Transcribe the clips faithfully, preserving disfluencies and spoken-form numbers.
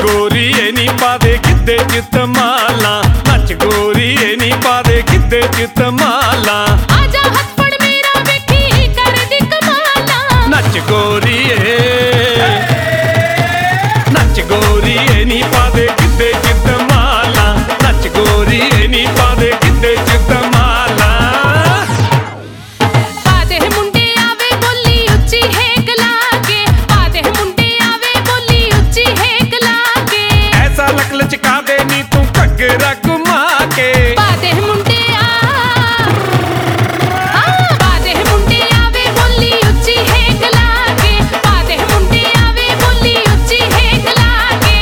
ਗੋਰੀਏ ਨੀ ਪਾਦੇ ਕਿੱਦੇ ਚ ਤਮਾਲਾਂ, ਨੱਚ ਗੋਰੀਏ ਨੀ ਪਾਦੇ ਕਿੱਦੇ ਚ ਤਮਾਲਾਂ। ਆਜਾ ਹੱਥ ਫੜ ਮੇਰਾ ਵੇਖੀ ਕਰਦੀ ਕਮਾਲਾਂ, ਨੱਚ ਗੋਰੀਏ ਨੱਚ ਗੋਰੀਏ ਨੀ ਪਾਦੇ ਕਿੱਦੇ ਚ ਤਮਾਲਾਂ, ਨੱਚ ਗੋਰੀਏ ਨੀ ਪਾਦੇ ਕਿੱਦੇ ਚ ਤਮਾਲਾਂ। ਪਾਦੇ ਮੁੰਡੇ ਆਵੇ ਬੋਲੀ ਉੱਚੀ ਹੇਕ ਲਾ ਕੇ, ਪਾਦੇ ਮੁੰਡੇ ਆਵੇ ਬੋਲੀ ਉੱਚੀ ਹੇਕ ਲਾ ਕੇ। ਐਸਾ ਲਕ ਲਚਕਾ ਦੇ ਨੀ ਤੂੰ ਘੱਗਰਾ ਘੁਮਾ ਕੇ। ਪਾਦੇ ਮੁੰਡੇ ਆ ਹਾਂ ਪਾਦੇ ਮੁੰਡੇ ਆਵੇ ਬੋਲੀ ਉੱਚੀ ਹੇਕ ਲਾ ਕੇ, ਪਾਦੇ ਮੁੰਡੇ ਆਵੇ ਬੋਲੀ ਉੱਚੀ ਹੇਕ ਲਾ ਕੇ।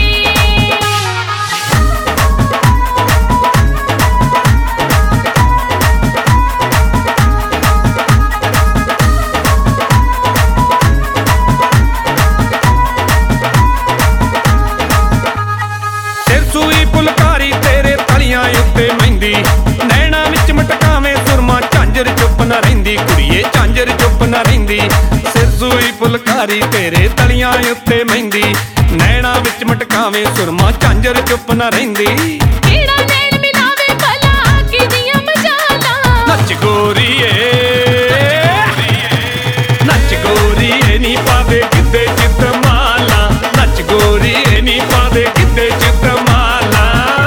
ਸਿਰ ਸੂਈ ਫੁਲਕਾਰੀ ਤੇਰੇ ਤਲੀਆਂ ਉੱਤੇ ਮਹਿੰਦੀ, ਨੈਣਾ ਵਿੱਚ ਮਟਕਾਵੇਂ ਸੁਰਮਾ ਝਾਂਜਰ ਚੁੱਪ ਨਾ ਰਹਿੰਦੀ ਕੁੜੀਏ, ਝਾਂਜਰ ਚੁੱਪ ਨਾ ਰਹਿੰਦੀ। ਸਿਰ ਸੂਈ ਫੁਲਕਾਰੀ ਤੇਰੇ ਤਲੀਆਂ ਉੱਤੇ ਮਹਿੰਦੀ, ਨੈਣਾ ਵਿੱਚ ਮਟਕਾਵੇਂ ਸੁਰਮਾ ਝਾਂਜਰ ਚੁੱਪ ਨਾ ਰਹਿੰਦੀ। ਕਿਹੜਾ ਨੈਣ ਮਿਲਾਵੇ ਭਲਾ ਕਿਦੀਆਂ ਮਜਾਲਾਂ, ਨੱਚ ਗੋਰੀਏ ਨੱਚ ਗੋਰੀਏ ਨੀ ਪਾਦੇ ਕਿੱਦੇ ਚ ਤਮਾਲਾਂ, ਨੱਚ ਗੋਰੀਏ ਨੀ ਪਾਦੇ ਕਿੱਦੇ ਚ ਤਮਾਲਾਂ।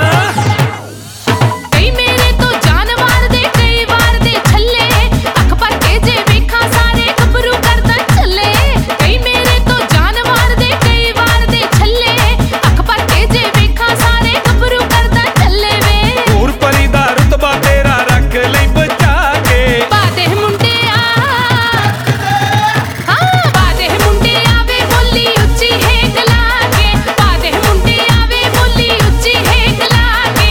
ਕਈ ਮੇਰੇ ਤੋਂ ਜਾਨਵਾਰ ਦੇ ਕਈ ਵਾਰ ਦੇ ਛੱਲੇ, ਅੱਖ ਭਰ ਕੇ ਜੇ ਵੇਖਾਂ ਸਾਰੇ ਗੱਭਰੂ ਕਰਦਾ ਚੱਲੇ। ਕਈ ਮੇਰੇ ਤੋਂ ਜਾਨਵਾਰ ਦੇ ਕਈ ਵਾਰ ਦੇ ਛੱਲੇ, ਅੱਖ ਭਰ ਕੇ ਜੇ ਵੇਖਾਂ ਸਾਰੇ ਗੱਭਰੂ ਕਰਦਾ ਚੱਲੇ ਵੇ। ਹੂਰ ਪਰੀ ਦਾ ਰੁਤਬਾ ਤੇਰਾ ਰੱਖ ਲਈ ਬਚਾ ਕੇ। ਪਾਦੇ ਮੁੰਡੇ ਆ ਹਾਂ ਪਾਦੇ ਮੁੰਡੇ ਆਵੇ ਬੋਲੀ ਉੱਚੀ ਹੇਕ ਲਾ ਕੇ, ਪਾਦੇ ਮੁੰਡੇ ਆਵੇ ਬੋਲੀ ਉੱਚੀ ਹੇਕ ਲਾ ਕੇ।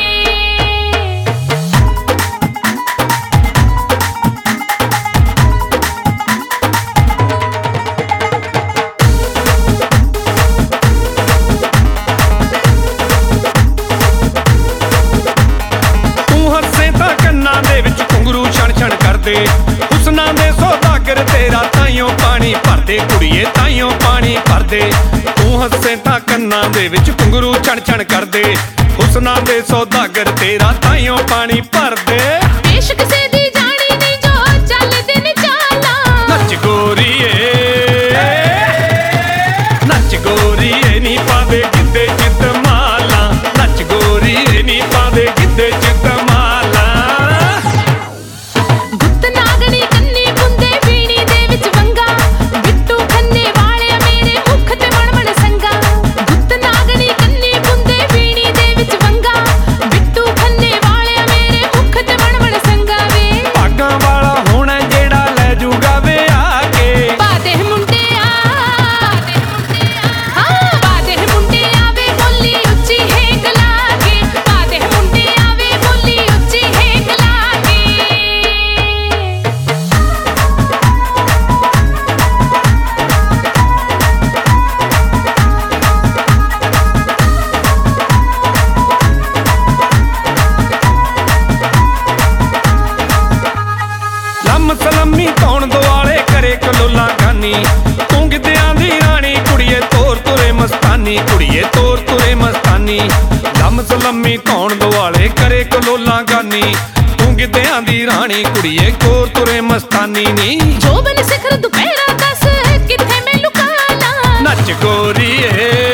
ਤੂੰ ਹੱਸੇ ਤਾਂ ਕੰਨਾਂ ਦੇ ਵਿੱਚ ਘੁੰਗਰੂ ਛਣ ਛਣ ਕਰਦੇ, ਹੁਸਨਾਂ ਦੇ ਸੌਦਾਗਰ ਤੇਰਾ ਤਾਈਓ ਪਾਣੀ ਭਰਦੇ ਕੁੜੀਏ, ਤਾਈਓ ਪਾਣੀ ਭਰਦੇ। ਤੂੰ ਹੱਸੇ ਤਾਂ ਕੰਨਾਂ ਦੇ ਵਿੱਚ ਘੁੰਗਰੂ ਛਣ ਛਣ ਕਰਦੇ, ਹੁਸਨਾਂ ਦੇ ਸੌਦਾਗਰ ਤੇਰਾ ਤਾਈਓ ਪਾਣੀ ਭਰਦੇ। ਪੇਸ਼ ਕਿਸੇ ਦੀ ਜਾਣੀ ਨਹੀਂ ਜੋ ਚੱਲਦੇ ਨੇ ਚਾਲਾਂ, ਨੱਚ ਗੋਰੀਏ ਨੱਚ ਗੋਰੀਏ ਨੀ ਪਾਦੇ ਕਿੱਦੇ ਚ ਤਮਾਲਾਂ, ਨੱਚ ਗੋਰੀਏ ਨੀ ਪਾਦੇ ਕਿੱਦੇ ਚ ਤਮਾਲਾਂ। ਗੁੱਤ ਨਾਗਣੀ ਕੰਨੀ ਪੁੰਦੇ ਵੀਣੀ ਦੇ ਵਿੱਚ ਵੰਗਾ, ਬਿੱਟੂ ਖੰਨੇ ਵਾਲਿਆ ਮੇਰੇ ਮੁਖ ਤੇ ਬਣ ਬਣ ਸੰਗਾ। ਗੁੱਤ ਨਾਗਣੀ ਕੰਨੀ ਪੁੰਦੇ ਵੀਣੀ ਦੇ ਵਿੱਚ ਵੰਗਾ, ਬਿੱਟੂ ਖੰਨੇ ਵਾਲਿਆ ਮੇਰੇ ਮੁਖ ਤੇ ਬਣ ਬਣ ਸੰਗਾ ਵੇ। ਭਾਗਾਂ ਵਾਲਾ ਹੋਣਾ ਜਿਹੜਾ ਲੈ ਜੂਗਾ ਵੇ ਆ ਕੇ। ਪਾਦੇ ਮੁੰਡੇ ਆ ਹਾਂ ਪਾਦੇ ਮੁੰਡੇ ਆਵੇ ਬੋਲੀ ਉੱਚੀ ਹੇਕ ਲਾ ਕੇ, ਪਾਦੇ ਮੁੰਡੇ ਆਵੇ ਬੋਲੀ ਉੱਚੀ ਹੇਕ ਲਾ ਕੇ। ਲੰਮ ਸਲਮੀ ਧੌਣ ਦੁਆਲੇ ਕਰੇ ਕਲੋਲਾ ਗਾਨੀ, ਤੂੰ ਗਿੱਧਿਆਂ ਦੀ ਰਾਣੀ ਕੁੜੀਏ ਤੋਰ ਤੁਰੇ ਮਸਤਾਨੀ, ਕੁੜੀਏ ਤੋਰ ਤੁਰੇ ਮਸਤਾਨੀ। ਲੰਮ ਸਲਮੀ ਧੌਣ ਦੁਆਲੇ ਕਰੇ ਕਲੋਲਾ ਗਾਨੀ, ਤੂੰ ਗਿੱਧਿਆਂ ਦੀ ਰਾਣੀ ਕੁੜੀਏ ਤੋਰ ਤੁਰੇ ਮਸਤਾਨੀ ਨੀ। ਜੋਬਨ ਸਿਖਰ ਦੁਪਹਿਰਾ ਦੱਸ ਕਿੱਥੇ ਮੈਂ ਲੁਕਾ ਲਾਂ, ਨੱਚ ਗੋਰੀਏ